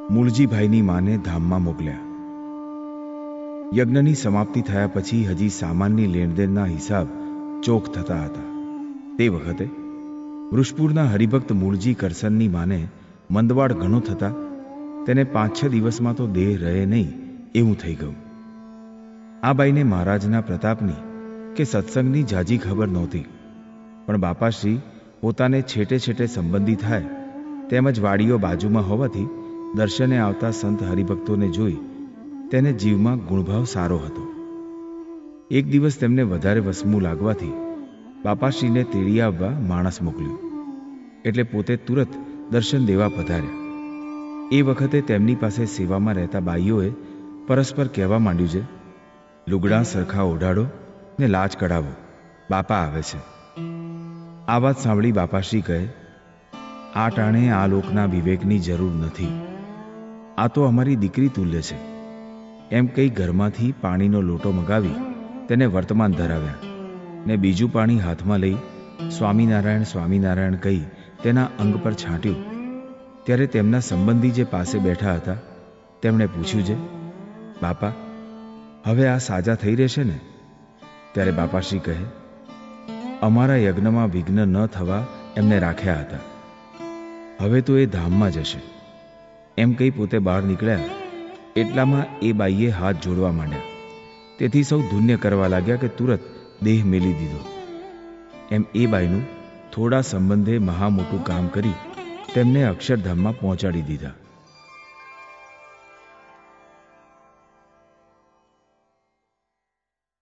મૂળજીભાઈની માને ધામમાં મોકલ્યા. યજ્ઞની સમાપ્તિ થયા પછી હજી સામાનની લેણદેણના હિસાબ ચોક થતા હતા. તે વખતે વૃષપુરના હરિભક્ત મૂળજી કરસનની માને મંદવાડ ઘણો થતા તેને 5-6 દિવસમાં તો દેહ રહે નહીં એવું થઈ ગયું. આ બાઈને મહારાજના પ્રતાપની કે સત્સંગની ઝાઝી ખબર નહોતી, પણ બાપાશ્રી પોતાને છેટે છેટે સંબંધી થાય તેમજ વાડીઓ બાજુમાં હોવાથી દર્શને આવતા સંત હરિભક્તોને જોઈ તેને જીવમાં ગુણભાવ સારો હતો. એક દિવસ તેમને વધારે વસમું લાગવાથી બાપાશ્રીને તેડી આવવા માણસ મોકલ્યું, એટલે પોતે તુરત દર્શન દેવા પધાર્યા. એ વખતે તેમની પાસે સેવામાં રહેતા બાઈઓએ પરસ્પર કહેવા માંડ્યું છે, લુગડાં સરખા ઓઢાડો ને લાજ કઢાવો, બાપા આવે છે. આ વાત સાંભળી બાપાશ્રી કહે, આ ટાણે આ લોકના વિવેકની જરૂર નથી, આ તો અમારી દીકરી તુલ્ય છે. એમ કહી ઘરમાંથી પાણીનો લોટો મગાવી તેને વર્તમાન ધરાવ્યા ને બીજું પાણી હાથમાં લઈ સ્વામિનારાયણ સ્વામિનારાયણ કહી તેના અંગ પર છાંટ્યું. ત્યારે તેમના સંબંધી જે પાસે બેઠા હતા તેમણે પૂછ્યું છે, બાપા હવે આ સાજા થઈ રહેશે ને? ત્યારે બાપાશ્રી કહે, અમારા યજ્ઞમાં વિઘ્ન ન થવા એમને રાખ્યા હતા, હવે તો એ ધામમાં જશે. એમ કહી પોતે બહાર નીકળ્યા એટલામાં એ બાઈએ હાથ જોડવા માંડ્યા. તેથી સૌ ધુન્ય કરવા લાગ્યા કે તુરત દેહ મેલી દીધો. એમ એ બાઈનું થોડા સંબંધે મહા મોટું કામ કરી તેમને અક્ષરધામમાં પહોંચાડી દીધા.